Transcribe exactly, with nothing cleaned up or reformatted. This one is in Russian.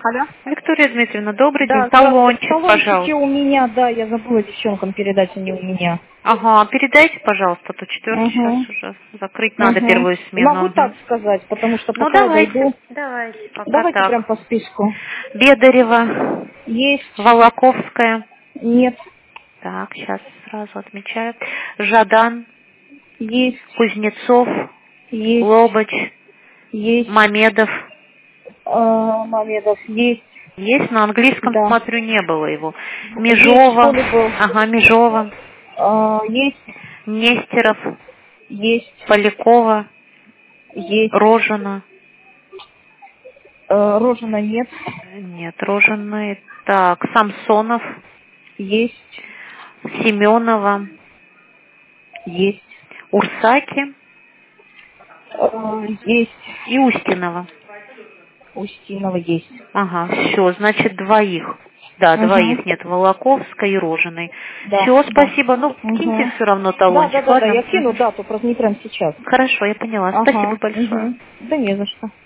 Алло. Виктория Дмитриевна, добрый Да, день. Талончик, талончики пожалуйста. у меня, да, я забыла девчонкам передать, они у меня. Ага, передайте, пожалуйста, то четвертый сейчас Угу. уже закрыть надо Угу. первую Могу смену. Угу. так сказать, потому что Ну, пока я давайте, дойду, давайте, пока давайте так. прям по списку. Бедарева, Есть, Волоковская. нет, Так, сейчас сразу отмечаю. Жадан, есть, Кузнецов, есть, Лобач, есть, Мамедов. а, Мамедов, есть, Есть, на английском, да, смотрю, не было его. есть, в Межова, школе был, ага, Межова, А, есть, Нестеров, есть, Полякова, есть, Рожина. А, Рожина нет, Нет, Роженый. Так, Самсонов, есть, Семенова, есть, Урсаки А, есть, и Устинова. Устинова есть. Ага, все, значит, двоих. Да, Угу. двоих нет, Волоковской и Рожиной. Да, Все, да. спасибо. Ну, киньте Угу. все равно Да, да, талончик, да, да, я ладно? кину Мгм. дату, просто не прям сейчас. Хорошо, я поняла. Спасибо Ага. большое. Угу. Да не за что.